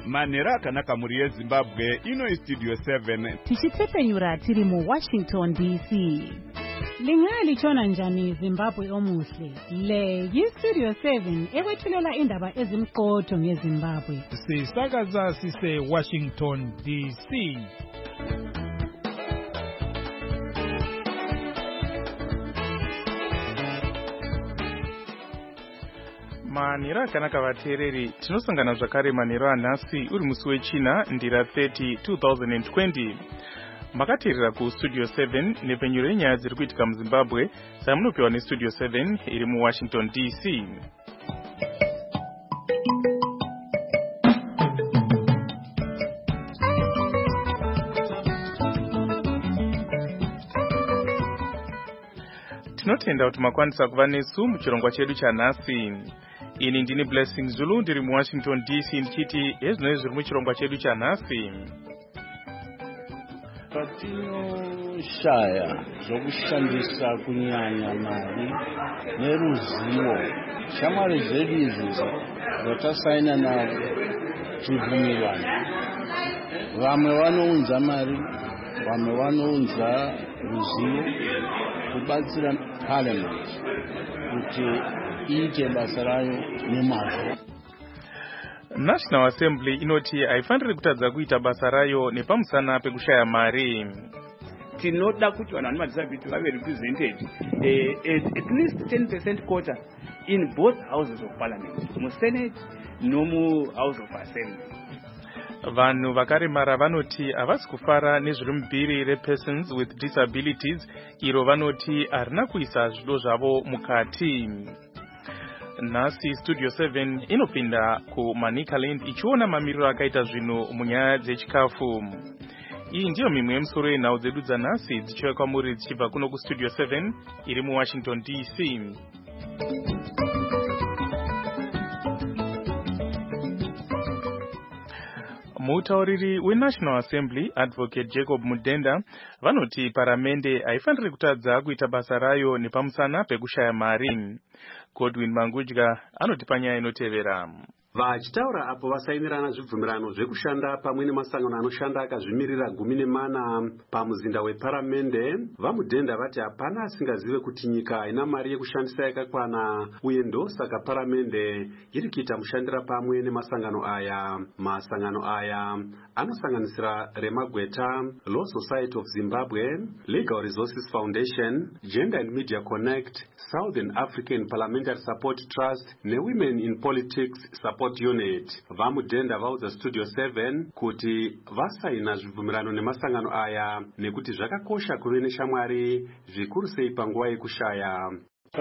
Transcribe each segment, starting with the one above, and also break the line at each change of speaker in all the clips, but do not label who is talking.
Manera Kanakamuri yeZimbabwe ino Studio 7
tichitepfenyura tiri muWashington DC. Lingali chona njani Zimbabwe omuhle. Le yiStudio 7 ekwethulela indaba ezimqotho ngeZimbabwe.
Sisakaza sise Washington DC.
Manira kanaka vateereri, tinosangana zvakare maniro anhasi uri musi wechina ndira 30 2020. Makateerera kuStudio 7 nepfenyuro yenyaya dziri kuitika muZimbabwe samunopiwa neStudio 7 iri muWashington DC. Tinotenda kuti makwanisa kuva nesu muchirongwa chedu chanhasi. Ini ndini Blessing Zulu ndiri muWashington DC ndichiti ezvinoi zviri muchirongwa chedu chanhasi.
Patinoshaya zvokushandisa kunyanya mari neruzivo, shamwari zvedu izvi zvatasaina navo chibvumirano, vamwe vanounza mari, vamwe vanounza ruzivo kubatsira parliament kuti iite basa rayo nemazvo.
National Assembly inoti haifaniri kutadza kuita basa rayo nepamusana pekushaya mari.
Tinoda kuti vanhu vane madisability vave represented at least 10% quota in both houses of parliament, muSenate nomuHouse of Assembly.
Vanhu vakaremara vanoti havasi kufara nezviri mubhiri repersons with disabilities iro vanoti harina kuisa zvido zvavo mukati. Nhasi Studio 7 inopinda kuManicaland ichiona mamiriro akaita zvinhu munyaya dzechikafu. Iyi ndiyo mimwe yemusoro yenhau dzedu dzanhasi dzichiuya kwamuri dzichibva kuno kuStudio 7 iri muWashington DC. Mutauriri weNational Assembly Advocate Jacob Mudenda vanoti paramende haifaniri kutadza kuita basa rayo nepamusana pekushaya mari. Godwin Mangudya anoti panyaya inotevera.
Vachitaura apo vasaimirana zvibvumirano zvekushanda pamwe nemasangano anoshanda akazvimirira 14 pamuzinda weparamende, vaMudenda vati hapana asingazive kuti nyika haina mari yekushandisa yakakwana uye ndosaka paramende iri kuita mushandira pamwe nemasangano aya. Masangano aya anosanganisira Remagweta, Law Society of Zimbabwe, Legal Resources Foundation, Gender and Media Connect, Southern African Parliamentary Support Trust neWomen in Politics Support Unit. VaMudenda vaudza Studio 7 kuti vasaina zvibvumirano nemasangano aya nekuti zvakakosha kuve neshamwari zvikuru sei panguva yekushaya.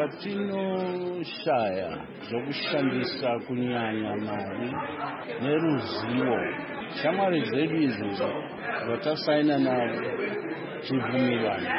Patinoshaya zvokushandisa kunyanya mari neruzivo, shamwari zvedu izvi zvatasaina navo chibvumirano,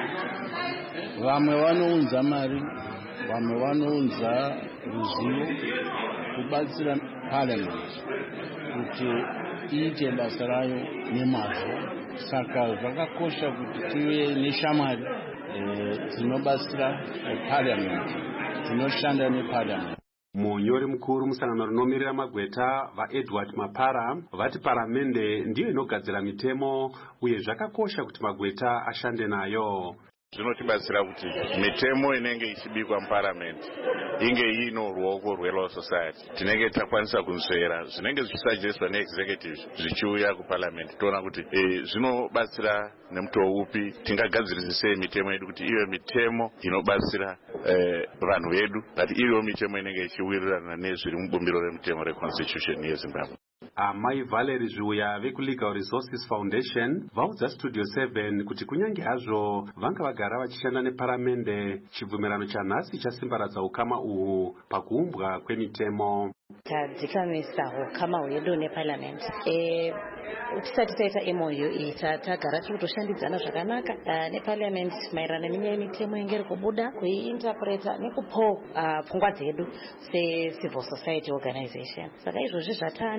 vamwe vanounza mari, vamwe vanounza ruzivo kubatsira parliament kuti iite basa rayo nemazvo. Saka zvakakosha kuti tive neshamwari dzinobatsira parliament, dzinoshanda neparliament.
Munyori mukuru musangano rinomirira Magweta vaEdward Mapara vati paramende ndiyo inogadzira mitemo uye zvakakosha kuti Magweta ashande nayo.
Zvinotibatsira kuti mitemo inenge ichibikwa muparliament inge ino ruoko rweLaw Society. Tinenge takwanisa kunzvera zvinenge zvichisuggestwa neexecutive zvichiuya kuparliament, toona kuti zvinobatsira nemutoo upi tingagadzirisei mitemo yedu kuti iwe mitemo inobatsira vanhu vedu, kuti iwe mitemo inenge ichiwirirana nezviri mubumbiro remitemo reconstitution yeZimbabwe.
Amai Valerie Zviuya vekuLegal Resources Foundation vaudza Studio 7 kuti kunyange hazvo vanga vagara vachishanda neparamende, chibvumirano chanhasi chasimbaradza ukama uhu pakuumbwa kwemitemo.
Tadzikamisa ukama hwedu neparliament. Tisati taita MOU iyi tagara tiri kutoshandidzana zvakanaka neparliament maererano nenyaya yemitemo inenge iri kubuda, kuiinterpreta nekupo pfungwa dzedu secivil society organization. Saka izvozvi zvataane chibvumirano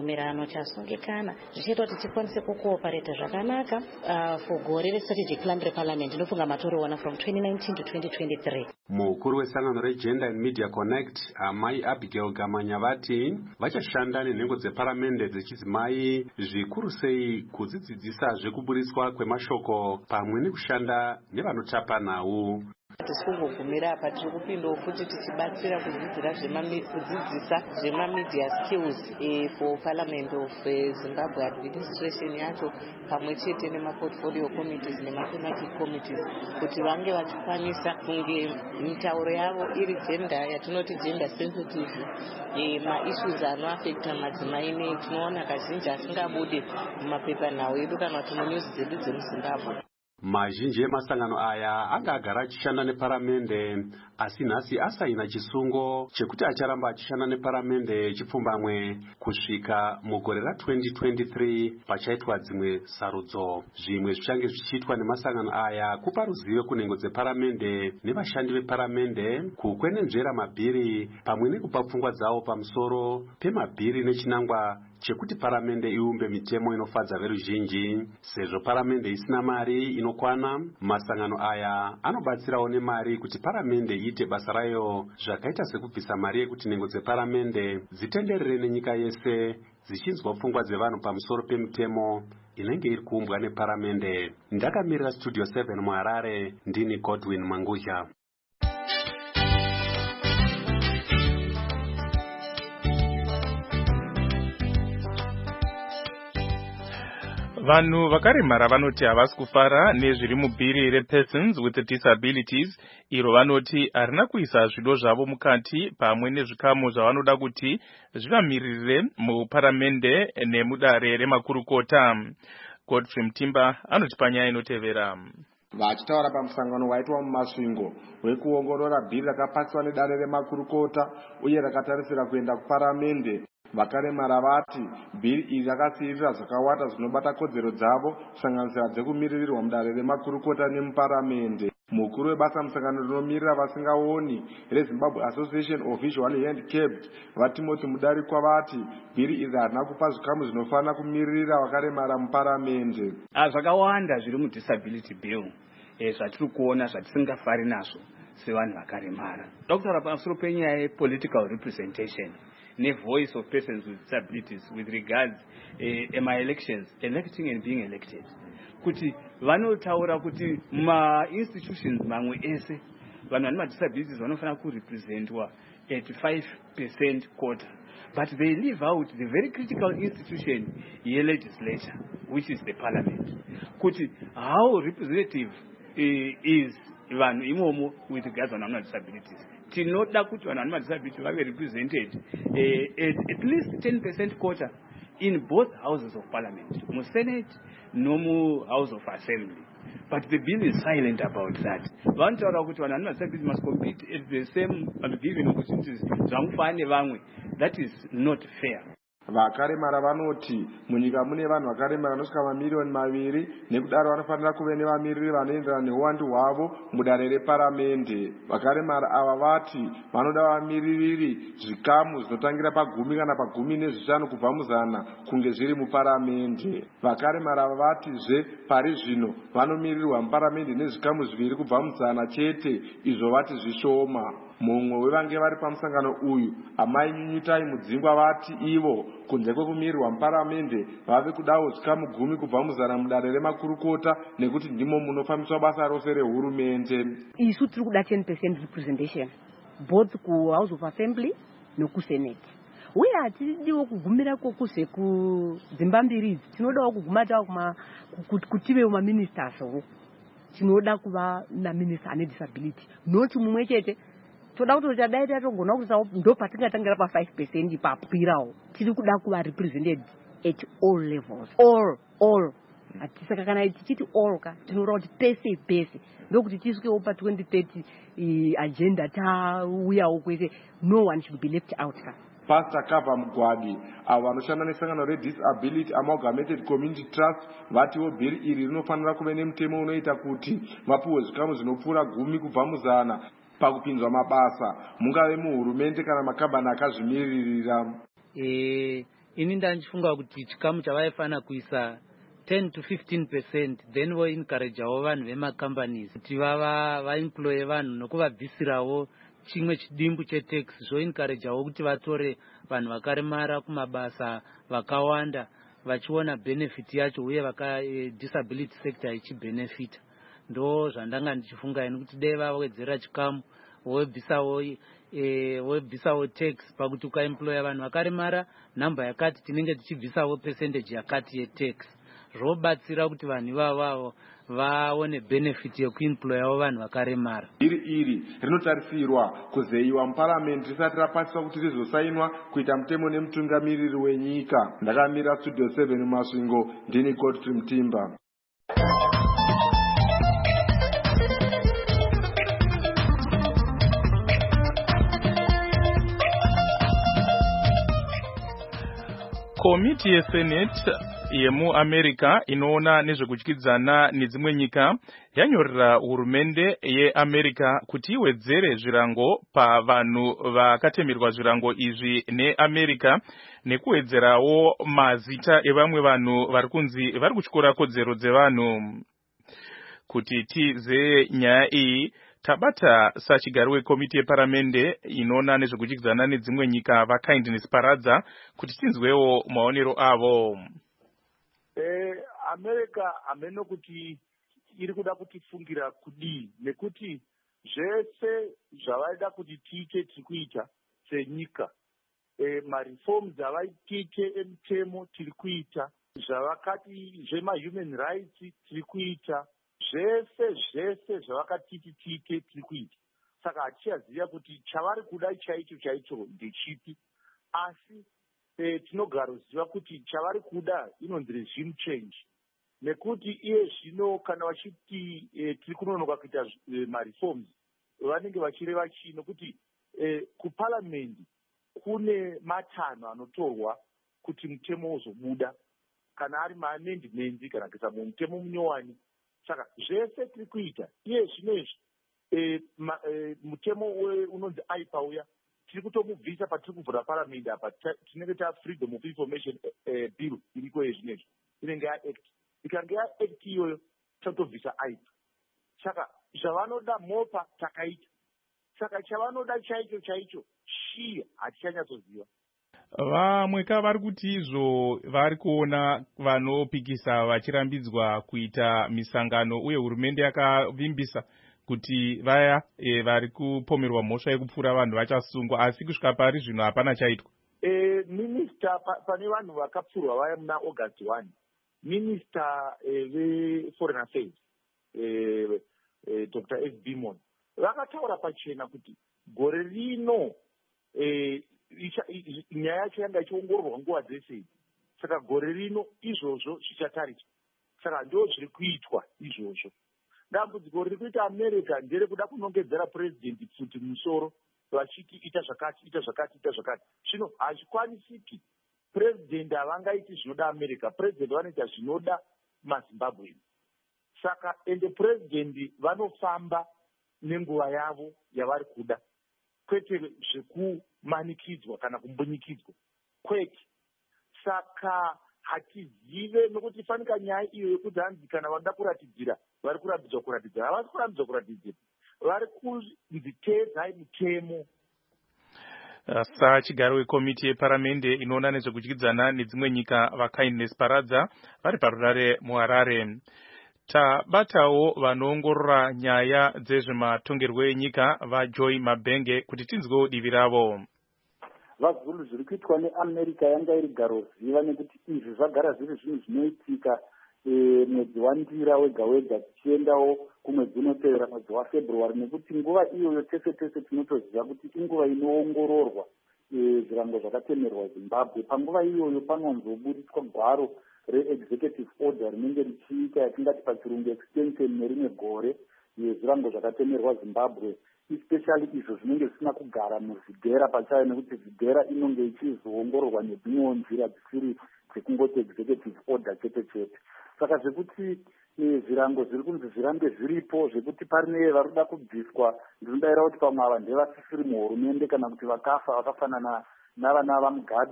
chibvumirano chasungikana zvichaita kuti tikwanise kukoopareta zvakanaka for gore restrategic plan reparliament inofunga matoriwana from 2019 to 2023.
mukuru wesangano regender and media connect amai Abigail Gamanya vati vachashanda nenhengo dzeparamende dzechidzimai zvikuru sei kudzidzisa zvekuburiswa kwemashoko pamwe nekushanda nevanotapa nhau.
Tisi kungogumira apa tiri kupindawo futi tichibatsira kudzidzisa zvemamedia skills for Parliament of Zimbabwe administration yacho pamwe chete nemaportfolio committees nemathematic committees kuti vange vachikwanisa kunge mitauro yavo iri gender yatinoti gender sensitive maissues anoafecta madzimai nei tinoona kazhinji asingabudi mumapepanhau edu kana kuti munews dzedu dzemuZimbabwe.
Mazhinji emasangano aya anga agara achishanda neparamende asi nhasi asaina chisungo chekuti acharamba achishanda neparamende chipfumbamwe kusvika mugore ra2023 pachaitwa dzimwe sarudzo. Zvimwe zvichange zvichiitwa nemasangano aya kupa ruzivo kunhengo dzeparamende nevashandi veparamende, kukwenenzvera mabhiri pamwe nekupa pfungwa dzavo pamusoro pemabhiri nechinangwa chekuti paramende iumbe mitemo inofadza veruzhinji. Sezvo paramende isina mari inokwana, masangano aya anobatsirawo nemari kuti paramende iite basa rayo, zvakaita sekubvisa mari yekuti nhengo dzeparamende dzitenderere nenyika yese dzichinzwa pfungwa dzevanhu pamusoro pemitemo inenge iri kuumbwa neparamende. Ndakamirira Studio 7 muHarare, ndini Godwin Manguzha.
Vanhu vakaremara vanoti havasi kufara nezviri mubhiri repersons with disabilities iro vanoti harina kuisa zvido zvavo mukati pamwe nezvikamu zvavanoda kuti zvivamiririre muparamende nemudare remakurukota. Godfrey Mtimba anoti panyaya inotevera.
Vachitaura pamusangano waitwa mumasvingo wekuongorora bhiri rakapaswa nedare remakurukota uye rakatarisira kuenda kuparamende, vakaremara vati bhiri iri rakasiyirira zvakawanda zvinobata kodzero dzavo kusanganisira dzekumiririrwa mudare remakurukota nemuparamende. Mukuru webasa musangano rinomirira vasingaoni reZimbabwe Association of Visually Handicapped vaTimothy Mudarikwa vati bhiri iri harina kupa zvikamu zvinofanira kumiririra vakaremara muparamende.
Zvakawanda zviri mudisability bill zvatiri kuona zvatisingafari nazvo sevanhu vakaremara. Dr. pamusoro penyaya yepolitical representation voice of persons with disabilities with regards elections, electing and being elected. Kuti vanotaura kuti institutions mamwe ese vanhu vane disabilities vanofanira kurepresentwa at 5% quota, but they leave out the very critical institution legislature, which is the parliament. Kuti how representative is vanhu imomo with regards vanhu vane disabilities. Tinoda kuti vanhu vane disabilities vave represented at least 10% quota in both houses of parliament, mu Senate no mu House of Assembly. But the bill is silent about that. Vantaura kuti vanhu vane disabilities must compete at the same and given opportunities zvangufana nevamwe. That is not fair.
Vakaremara vanoti munyika mune vanhu vakaremara vanosvika mamiliyoni 2 nekudaro vanofanira kuve nevamiriri vanoenderana neuwandu hwavo mudare reparamende. Vakaremara ava vati vanoda vamiriri zvikamu zvinotangira pa10 kana pa15 kubva muzana kunge zviri muparamende. Vakaremara ava vatizve pari zvino vanomirirwa muparamende nezvikamu 2 kubva muzana chete, izvo vati zvishoma. Mumwe wevange vari pamusangano uyu amai Nyunyutai Mudzingwa vati ivo kunze kwekumirirwa muparamende vave kudawo zvikamu 10 kubva muzana mudare remakurukota nekuti ndimo munofambiswa basa rose rehurumende.
Isu tiri kuda 10% representation both kuHouse of Assembly nokuSenate. Uye hatidiwo kugumira kokuze kudzimba mbiri idzi, tinodawo kuguma tawo kutive maministers. Tinoda kuva naminister ane disability, noti mumwe chete. Toda kuti chadai tatogona kuti ndo patingatangira pa 5% papirawo. Tiri kuda kuva represented at all levels. All. Atisaka kana tichiti all ka tinoda kuti pese ndokuti tisvikewo pa 2030 agenda tauyawo kwese, no one should be left out ka.
Pastor Kava Mugwadi avo vanoshanda nesangano reDisability Amalgamated Community Trust vatiwo bhiri iri rinofanira kuve nemutemo unoita kuti vapuwe zvikamu zvinopfuura 10 kubva muzana pakupinzwa mabasa, mungave muhurumende kana makambani akazvimiririra.
ini ndandifunga kuti chikamu chavaifanira kuisa 10 to 15%, then voencouragewo vanhu vemacompanies kuti vaemploye vanhu nokuvabvisirawo chimwe chidimbu chetax, zvoencouragewo kuti vatore vanhu vakaremara kumabasa vakawanda vachiona benefit yacho uye disability sector ichibenefita. Ndo zvandanga ndichifunga ini kuti dai vawedzera chikamu wobvisawo tax pakuti ukaemploya vanhu vakaremara namba yakati tinenge tichibvisawo percentage yakati yetax, zvobatsira kuti vanhu ivavo vaone benefit yekuemployawo vanhu vakaremara.
iri rinotarisirwa kuzeyiwa muparamendi risati rapasiswa kuti rizosainwa kuita mutemo nemutungamiriri wenyika. Ndakamira Studio 7 mumasvingo, ndini Godfrey Mutimba.
Komiti yeSenate yemuAmerica inoona nezvekudyidzana nedzimwe nyika yanyorera hurumende yeAmerica kuti iwedzere zvirango pavanhu vakatemerwa zvirango izvi neAmerica nekuwedzerawo mazita evamwe vanhu vari kunzi vari kutyora kodzero dzevanhu. Kuti tize nyaya iyi tabata sachigari wekomiti yeparamende inoona nezvekudyidzana nedzimwe nyika vaKindness Paradza kuti tinzwewo maonero avo.
America hameno kuti iri kuda kutifungira kudii, nekuti zvese zvavaida kuti tiite tiri kuita senyika. Mareforms avaitiite emutemo tiri kuita, zvavakati zvemahuman rights tiri kuita, zvese zvavakatiti tiite tiri kuita. Saka hatichaziva kuti chavari kuda chaicho ndechipi, asi tinogara kuziva kuti chavari kuda inonzi regime change, nekuti iye zvino kana vachiti tiri kunonoka kuita mareforms vanenge vachireva chino kuti kuparamendi kune matanho anotorwa kuti mutemo uzobuda, kana ari maamendmendi kana kuisa mutemo munyowani. Saka zvese tiri kuita iye zvino izvi mutemo unonzi aipa uya tiri kutomubvisa patiri kuvhura paramendi apa, tinenge freedom of information bill iriko yezvinezvi inenge yaact. Ikange yaact iyoyo tatobvisa aipa. Saka zvavanoda mopa takaita. Saka chavanoda chaicho shiya hatichanyatsoziva.
Vamwe vari kuti izvo vari kuona vanopikisa vachirambidzwa kuita misangano uye hurumende yakavimbisa kuti vaya vari kupomerwa mhosva yekupfura vanhu vachasungwa, asi kusvika pari zvino hapana chaitwa.
Minista pane vanhu vakapfurwa vaya muna August 1, minista veforeign affairs Dr. F.B. Mon vakataura pachena kuti gore rino nyaya yacho yanga ichiongororwa nguva dzese. Saka gore rino izvozvo zvichatariswa. Saka ndo zviri kuitwa izvozvo. Dambudziko riri kuita America nderekuda kunongedzera president futi musoro vachiti ita zvakati. Zvino hazvikwanisiki. President havangaiti zvinoda America. President vanoita zvinoda maZimbabwe. Saka ende president vanofamba nenguva yavo yavari kuda, kwete zvekumanikidzwa kana kumbunyikidzwa kwete. Saka hatizive, nokuti fanika nyaya iyo yekuti hanzi kana vanoda kuratidzira vari kurambidzwa kuratidzira, havasi kurambidzwa kuratidzira, vari kunzi teedzai mutemo.
Sachigaro wekomiti yeparamende inoona nezvekudyidzana nedzimwe nyika vaKindness Paradza vari parurare muHarare. Tabatawo vanoongorora nyaya dzezvematongerwo enyika vaJoy Mabenge kuti tinzwewo divi ravo.
Vazulu zviri kuitwa neAmerica yanga iri garoziva, nekuti izvi zvagara zviri zvinhu zvinoitika mwedzi waNdira wega tichiendawo kumwedzi unotevera mwedzi waFebruary, nekuti nguva iyoyo tese tinotoziva kuti inguva inoongororwa zvirango zvakatemerwa Zimbabwe. Panguva iyoyo panonzoburitswa gwaro re-executive order rinenge richiita yatingati pachirungu extension nerimwe gore yezvirango zvakatemerwa Zimbabwe, especially izvo zvinenge zvisina kugara muzvidhera pachayo, nekuti zvidhera inonge ichizoongororwa nedzimwewo nzira dzisiri dzekungoti executive order chete. Saka zvekuti zvirango zviri kunzi zvirambe zviripo, zvekuti parine vari kuda kubviswa, ndinodavira kuti pamwe ava ndevasisiri muhurumende kana kuti vakafa vakafanana navana vaMugabe.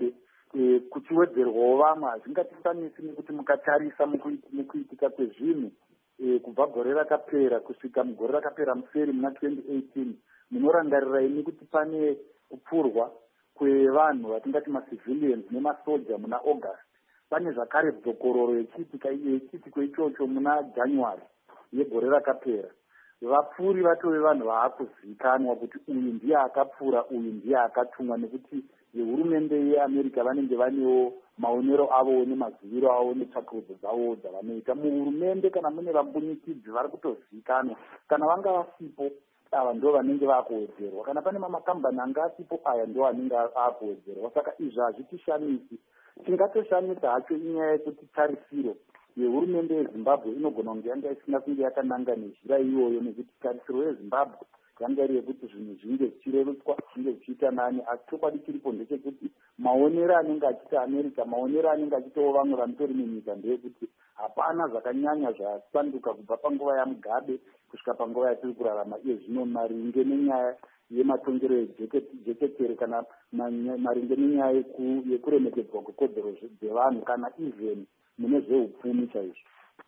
kuchiwedzerwawo vamwe hazvingatisanisi nekuti mukatarisa mukuitika kwezvinhu kubva gore rakapera kusvika mugore rakapera museri muna 2018 munorangarira ini kuti pane kupfurwa kwevanhu vatingati macivilians nemasoja muna august. Pane zvakare dzokororo yechiitiko ichocho muna january yegore rakapera. Vapfuri vatove vanhu vaakuzivikanwa kuti uyu ndiye akapfura, uyu ndiye akatumwa, nekuti vehurumende yeAmerica vanenge vanewo maonero avo nemaziviro avo netsvakurudzo dzavo dzavanoita. Muhurumende kana mune vambunyikidzi vari kutozivikanwa, kana vanga vasipo ava ndo vanenge vakuwedzerwa, kana pane mamakambani anga asipo aya ndo anenge akuwedzerwa. Saka izvi hazvitishamisi. Chingatoshamisa hacho inyaya yekuti tarisiro yehurumende yeZimbabwe inogona kunge yanga isina kunge yakananga nezhira iyoyo, nekuti tarisiro yeZimbabwe yanga iri yekuti zvinhu zvinge zvichirerutswa, zvinge zvichiita nani. Asi chokwadi chiripo ndechekuti maonero anenge achiita America, maonero anenge achiitawo vamwe vanotori munyika ndeyekuti hapana zvakanyanya zvasanduka kubva panguva yaMugabe kusvika panguva yatiri kurarama iye zvino, maringe nenyaya yematongero ejeketere kana maringe nenyaya yekuremekedzwa kwekodzero dzevanhu kana even mune zveupfumi chaizvo.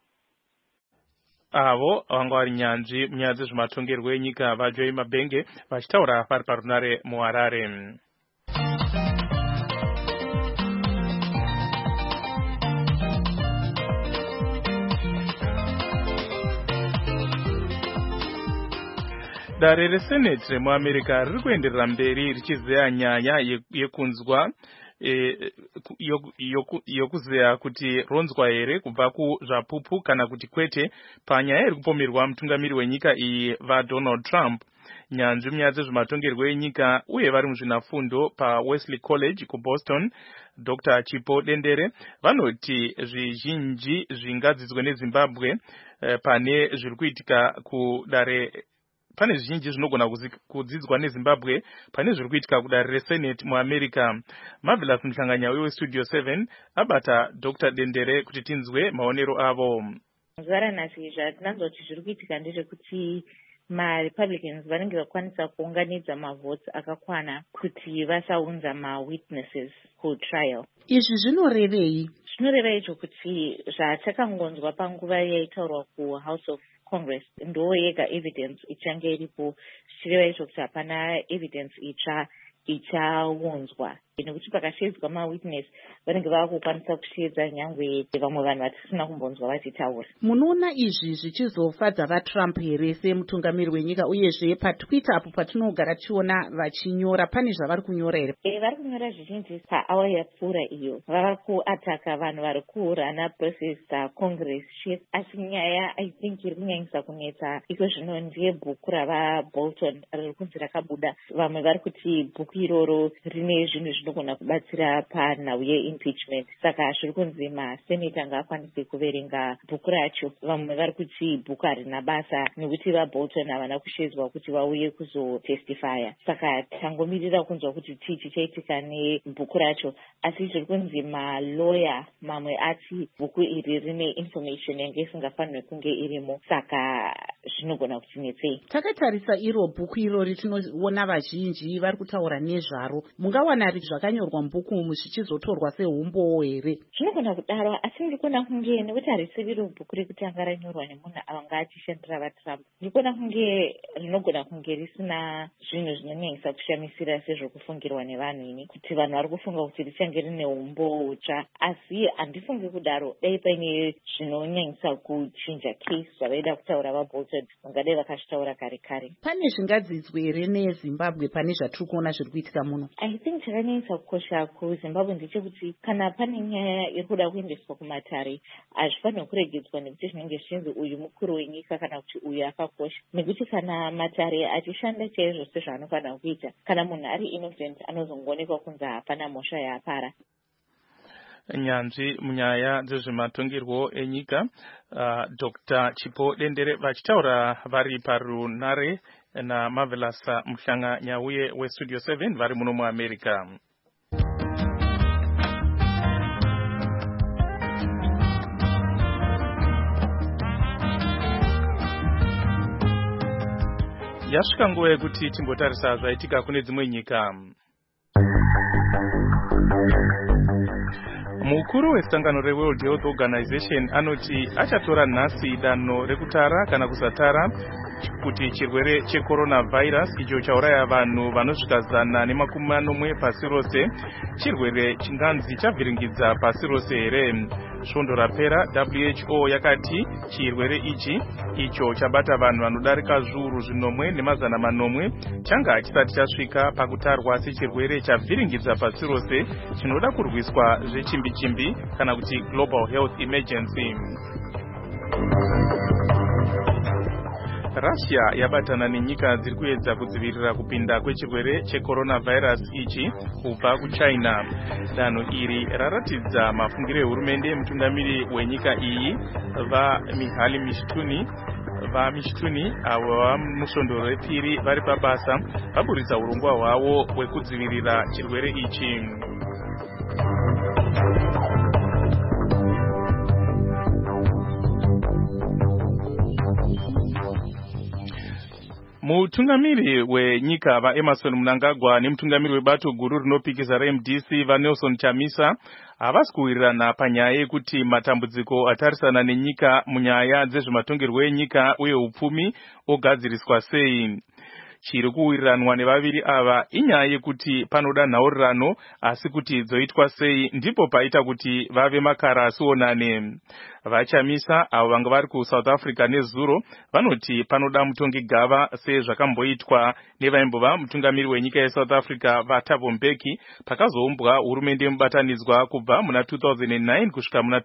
Avo vanga vari nyanzvi munyaya dzezvematongerwo enyika vaJoy Mabenge vachitaura vari parunare muHarare. Dare reSenate remuAmerica riri kuenderera mberi richizeya nyaya yekunzwa yokuzeya kuti ronzwa here kubva kuzvapupu kana kuti kwete panyaya iri kupomerwa mutungamiri wenyika iyi vaDonald Trump. Nyanzvi munyaya dzezvematongerwo enyika uye vari muzvinafundo paWesley College kuBoston, Dr. Chipo Dendere vanoti zvizhinji zvingadzidzwe neZimbabwe pane zviri kuitika kudare. Pane zvizhinji zvinogona kudzidzwa neZimbabwe pane zviri kuitika kudare reSenate muAmerica. Marvelous Mhlanganya weStudio 7 abata Dr. Dendere kuti tinzwe maonero avo.
Zuva ranhasi zvatinanzwa kuti zviri kuitika ndezvekuti maRepublicans vanenge vakwanisa kuunganidza mavhotsi akakwana kuti vasaunza mawitnesses kutrial.
Izvi zvinorevei?
Zvinoreva icho kuti zvatakangonzwa panguva yaitaurwa kuHouse of Congress ndo yega evidence ichange iripo, zvichireva icho kuti hapana evidence itsva ichaunzwa, nekuti pakashedzwa mawitness vanenge vakukwanisa kushedza nyangwe vamwe vanhu vatisina kumbonzwa vachitaura.
Munoona izvi zvichizofadza vaTrump here semutungamiri wenyika, uyezve paTwitter apo patinogara tichiona vachinyora, pane zvavari kunyora here?
Vari kunyora zvizhinji paawa yapfuura iyo, vava kuataka vanhu vari kurana process Congress chief. Asi nyaya I think iri kunyanyisa kunetsa iko zvino ndiye bhuku ravaBolton riri kunzi rakabuda. Vamwe vari kuti bhuku iroro rine zvinhu zvinogona kubatsira panhau yeimpeachment, saka zviri kunzi maseneta ngaakwanise kuverenga bhuku racho. Vamwe vari kuti bhuku harina basa nekuti vaBolton havana kushedzwa kuti vauye kuzotestifya, saka tangomirira kunzwa kuti tii chichaitika nebhuku racho. Asi zviri kunzi maloya mamwe ati bhuku iri rine information yange isingafanirwi kunge irimo, saka zvinogona kutinetsei.
Takatarisa iro bhuku irori tinoona vazhinji vari kutaura nezvaro. Mungawana zvakanyorwa mubhuku umu zvichizotorwa seumbowo here?
Zvinogona kudaro, asi ndikuona kunge nekuti harisivi bhuku rekutanga ranyorwa nemunhu anga achishandira vaTrump, ndikuona kunge rinogona kunge risina zvinhu zvinonyanyisa kushamisira sezvokufungirwa nevanhu ini, kuti vanhu vari kufunga kuti richange rine umbowo utsva. Asi handifungi kudaro, dai paine zvinonyanyisa kuchinja case zvavaida kutaura vaBolton vangadai vakazvitaura kare kare.
Pane zvingadzidzwe here neZimbabwe pane zvatiri kuona zviri kuitika muno?
I think chakanyanyisa kukosha kuZimbabwe ndechekuti kana pane nyaya iri kuda kuendeswa kumatare, hazvifanirwi kuregedzwa nekuti zvinenge zvichinzi uyu mukuru wenyika kana kuti uyu akakosha, nekuti kana matare achishanda chaizvo sezvaanofanira kuita, kana munhu ari innocent anozongoonekwa kunzi hapana mhosva yaapara.
Nyanzvi munyaya dzezvematongerwo enyika Dr. Chipo Dendere vachitaura vari parunare naMarvelous Mhlanganya weStudio 7 vari muno muAmerica. Yasvika nguva yekuti timbotarisa zvaitika kune dzimwe nyika. Mukuru wesangano reWorld Health Organization anoti achatora nhasi danho rekutara kana kusatara kuti chirwere checoronavirus icho chauraya vanhu vanosvika 190 pasi rose chirwere chinganzi chavhiringidza pasi rose here. Svondo rapera WHO yakati chirwere ichi icho chabata vanhu vanodarika zviuru 1,000 changa chisati chasvika pakutarwa sechirwere chavhiringidza pasi rose chinoda kurwiswa zvechimbi-chimbi kana kuti global health emergency. Russia yabatana nenyika dziri kuedza kudzivirira kupinda kwechirwere checoronavirus ichi kubva kuChina. Danho iri raratidza mafungiro ehurumende yemutungamiri wenyika iyi vaMihali Mishtuni avo vamusvondo repiri vari pabasa vaburitsa urongwa hwavo hwekudzivirira chirwere ichi. Mutungamiri wenyika vaEmerson Mnangagwa nemutungamiri webato guru rinopikisa reMDC vaNelson Chamisa havasi kuwirirana panyaya yekuti matambudziko atarisana nenyika munyaya dzezvematongerwo enyika uye upfumi ogadziriswa sei. Chiri kuwiriranwa nevaviri ava inyaya yekuti panoda nhaurirano asi kuti dzoitwa sei ndipo paita kuti vave makara asionane. VaChamisa avo vanga vari kuSouth Africa nezuro vanoti panoda mutongi gava sezvakamboitwa nevaimbova mutungamiri wenyika yeSouth Africa vaThabo Mbeki pakazoumbwa hurumende mubatanidzwa kubva muna 2009 kusvika muna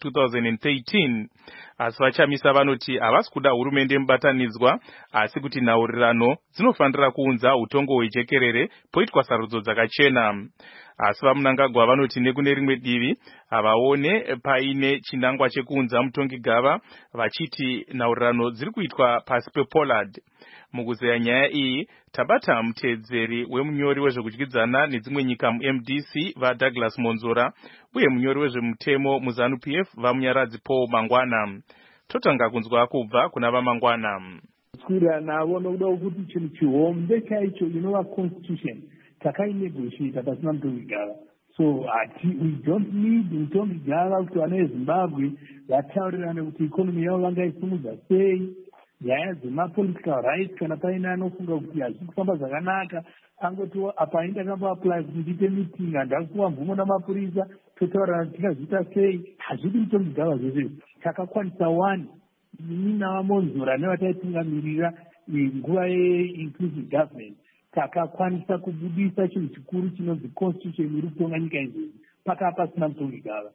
2013. Asi VaChamisa vanoti havasi kuda hurumende mubatanidzwa asi kuti nhaurirano dzinofanira kuunza utongo hwejekerere poitwa sarudzo dzakachena. Asi vaMnangagwa vanoti nekune rimwe divi havaone paine chinangwa chekuunza mutongi gava vachiti nhaurirano dziri kuitwa pasi pePollard. Mukuzeya nyaya iyi tabata mutedzeri wemunyori wezvekudyidzana nedzimwe nyika muMDC vaDouglas Monzora uye munyori wezvemutemo muZANU-PF vaMunyaradzi Paul Mangwana. Totanga kunzwa kubva kuna vaMangwana.
Kuira navo nokuda kuti chinhu chihombe chaicho inova constitution takainegotiata pasina mutongi gava. So we don't need mutongi gava kuti vana veZimbabwe vataurirane kuti ikonomi yavo vangaisimudza sei, nyaya dzemapolitical rights kana paine anofunga kuti hazvisi kufamba zvakanaka angoti apa indakamboapply kuti ndiite meeting handakuwa mvumo namapurisa totaurirana kuti tingazviita sei. Hazvidi mutongi gava zvese. Takakwanisa one ini navaMonzora nevataitungamirira nguva yeinclusive government takakwanisa kubudisa chinhu chikuru chinonzi constitution iri kutonga nyika izvi pakava pasina mutongi gava.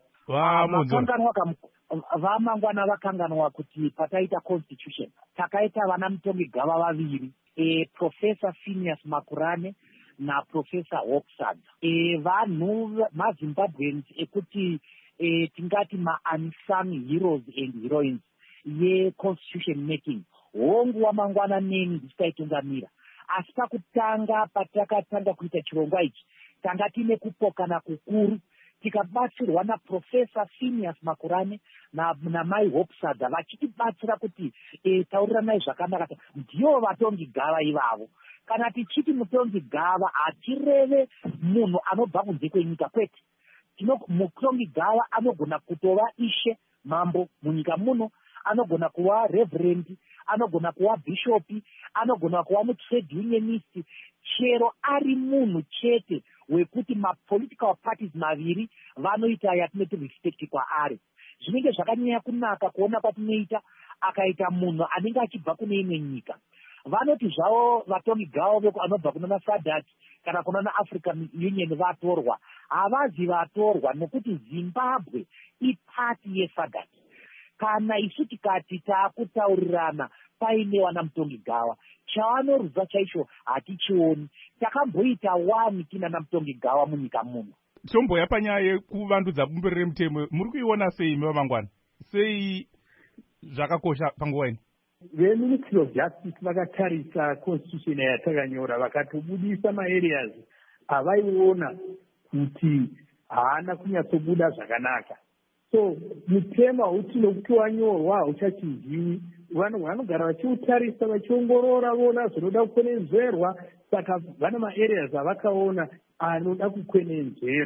Vamangwana vakanganwa kuti pataita constitution takaita vana mutongi gava vaviri, Professor Phineas Makurane naProfessor Hofstadter. Vanhu maZimbabweans ekuti tingati unsung heroes and heroines ye-constitution making. Hongu wamangwana neni ndichitaitungamira. Asi pakutanga patakatanga kuita chirongwa ichi tanga tine kupokana kukuru tikabatsirwa naProfessor Phineas Makurane namai Hofstadter vachitibatsira kuti tauriranai zvakanaka. Ndiyo vatongi gava ivavo. Kana tichiti mutongi gava hatireve munhu anobva kunze kwenyika kwete. Mutongi gava anogona kutova ishe mambo munyika muno, anogona kuva reverend, anogona kuva bishopi, anogona kuva mutrade unionist, chero ari munhu chete wekuti mapolitical parties maviri vanoita yatinoti respect kwaari. Zvinenge zvakanyanya kunaka kuona kwatinoita akaita munhu anenge achibva kune imwe nyika. Vanoti zvavo vatongi gava veko anobva kuna SADC kana kuna African Union vatorwa. Havazi vatorwa nokuti Zimbabwe ipati yeSADC. Kana isu tikati taakutaurirana paine wana mutongi gava, chavanorudza chaicho hatichioni. Takamboita wani tina namutongi gava munyika muno.
Tomboya panyaya yekuvandudza bumbiro remutemo muri kuiona sei mevamangwana? Sei zvakakosha panguva ino?
VeMinistry of Justice vakatarisa constitution yatakanyora vakatobudisa maareas avaiona kuti haana kunyatsobuda zvakanaka. So mutemo hauti nokuti wanyorwa hauchachinjiwi. Vanhu vanogara vachiutarisa vachiongorora vona zvinoda kukwenenzverwa. Saka vane maareas avakaona anoda kukwenenzverwa.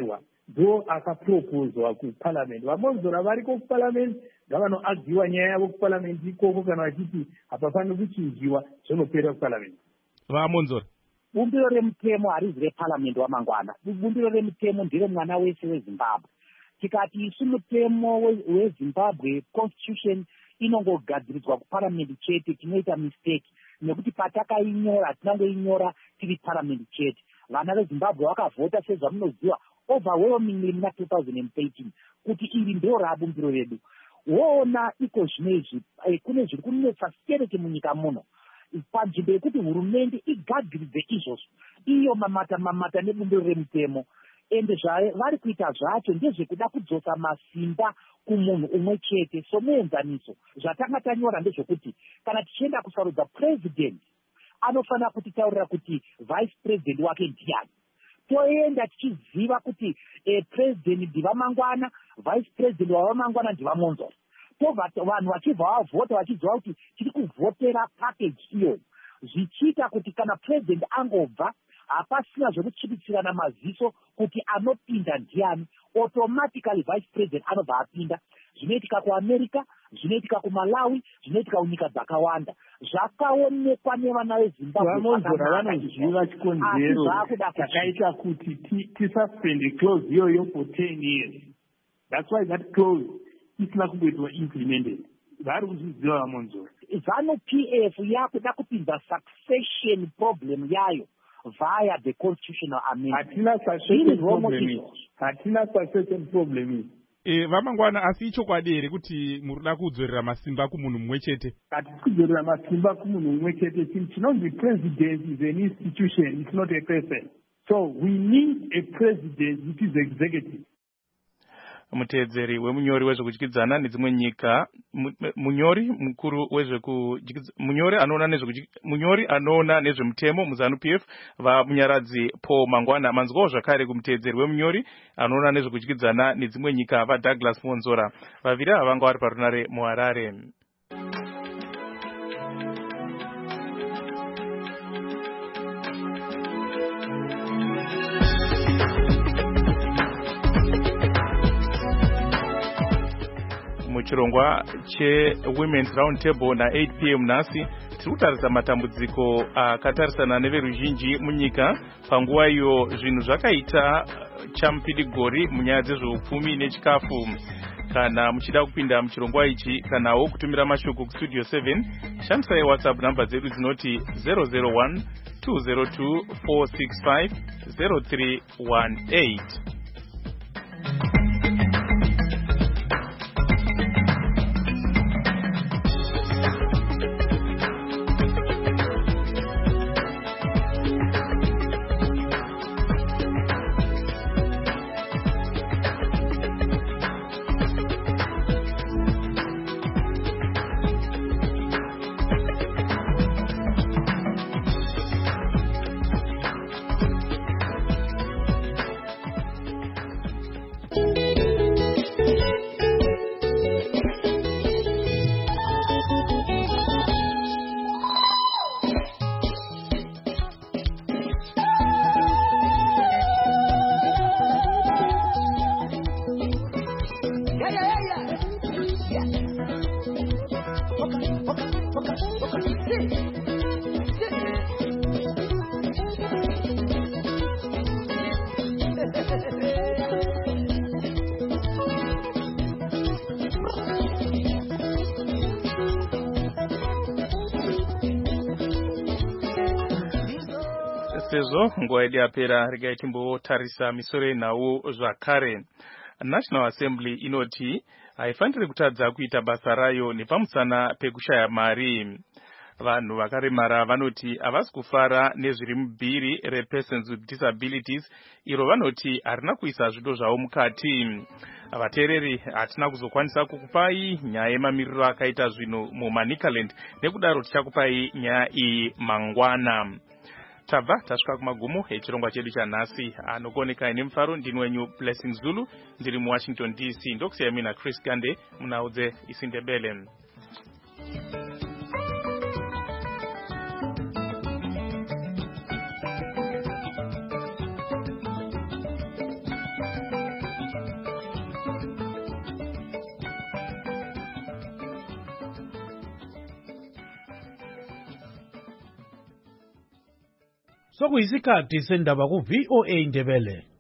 ndo akapropozwa kuparliament. Vamonzora variko kuparliament ngavanoagiwa nyaya yavo kuparliament ikoko kana vachiti hapafaniri kuchinjiwa zvinopera kuparliament.
Vamonzora
bumbiro remutemo harizi reparliament wamangwana. Bumbiro remutemo ndere mwana wese wezimbabwe. Tikati isu mutemo wezimbabwe constitution inongogadziridzwa kuparliament chete, tinoita mistake nekuti patakainyora tinangoinyora tiri parliament chete. Vana vezimbabwe vakavhota sezvamunoziva overwhelmingly muna 2013 kuti iri ndo rabumbiro redu. Woona iko zvinezvi kune zviri kunetsa stereke munyika muno panzvimbo yekuti hurumende igadziridze izvozvo iyo mamata nebumbiro remutemo. Ende zvavari kuita zvacho ndezvekuda kudzosa masimba kumunhu umwe chete somuenzaniso. Zvatanga tanyora ndezvekuti kana tichienda kusarudza president anofanira kutitaurira kuti vice president wake ndiani. Toenda tichiziva kuti president ndivamangwana, vice president wavamangwana ndivamonzora. Vanhu vachibva vavhota vachiziva kuti tiri kuvhotera package iyoyo, zvichiita kuti kana president angobva hapasina zvekuchipitsirana maziso kuti anopinda ndiani, automatically vice president anobva apinda. Zvinoitika kuAmerica, zvinoitika kuMalawi, zvinoitika kunyika dzakawanda. Zvakaonekwa nevana veZimbabwe.
Vamonzora vanoziva chikonzero chakaita kuti tisuspende clause iyoyo for 10 years. That's why that clause isina kumboitwa implemented. Vari kuzviziva vamonzora. ZANU-PF yakuda kupinza succession problem yayo via the constitutional amendment. Hatina succession problem.
Vamangwana asi ichokwadi here kuti murida kudzorera masimba kumunhu mumwe chete?
Hatisi kudzorera masimba kumunhu mumwe chete. Chinonzi president is an institution, it's not a person. So we need a president which is executive.
Muteedzeri wemunyori wezvekudyidzana nedzimwe nyika, munyori mukuru munyori anoona nezvemutemo muZANU-PF vamunyaradzi Paul Mangwana. Manzwawo zvakare kumuteedzeri wemunyori anoona nezvekudyidzana nedzimwe nyika vaDouglas Monzora. Vaviri ava vanga vari parunare muHarare. Muchirongwa cheWomen's Round Table na 8 p.m. nhasi tiri kutarisa matambudziko akatarisana neveruzhinji munyika. Panguva iyo zvinhu zvakaita chamupidigori munyaya dzezveupfumi nechikafu. Kana muchida kupinda muchirongwa ichi kanawo kutumira mashoko kustudio 7 shandisai WhatsApp namba dzedu dzinoti 001 202 465 0318. Sezvo nguva yedu yapera, regai timbotarisa misoro yenhau zvakare. National Assembly inoti haifaniri kutadza kuita basa rayo nepamusana pekushaya mari. Vanhu vakaremara vanoti havasi kufara nezviri mubhiri rePersons with Disabilities, iro vanoti harina kuisa zvido zvavo mukati. Vateereri, hatina kuzokwanisa kukupai nyaya yemamiriro akaita zvinhu muManicaland, nekudaro tichakupai nyaya iyi mangwana. Tabva tasvika kumagumo echirongwa chedu chanhasi. Anokuoneka ine mufaro ndini wenyu Blessing Zulu, ndiri muWashington DC. Ndokusiyai mina Chris Gande munhau dzeIsindebele.
sokuyisikhathi sendaba ku-VOA Ndebele.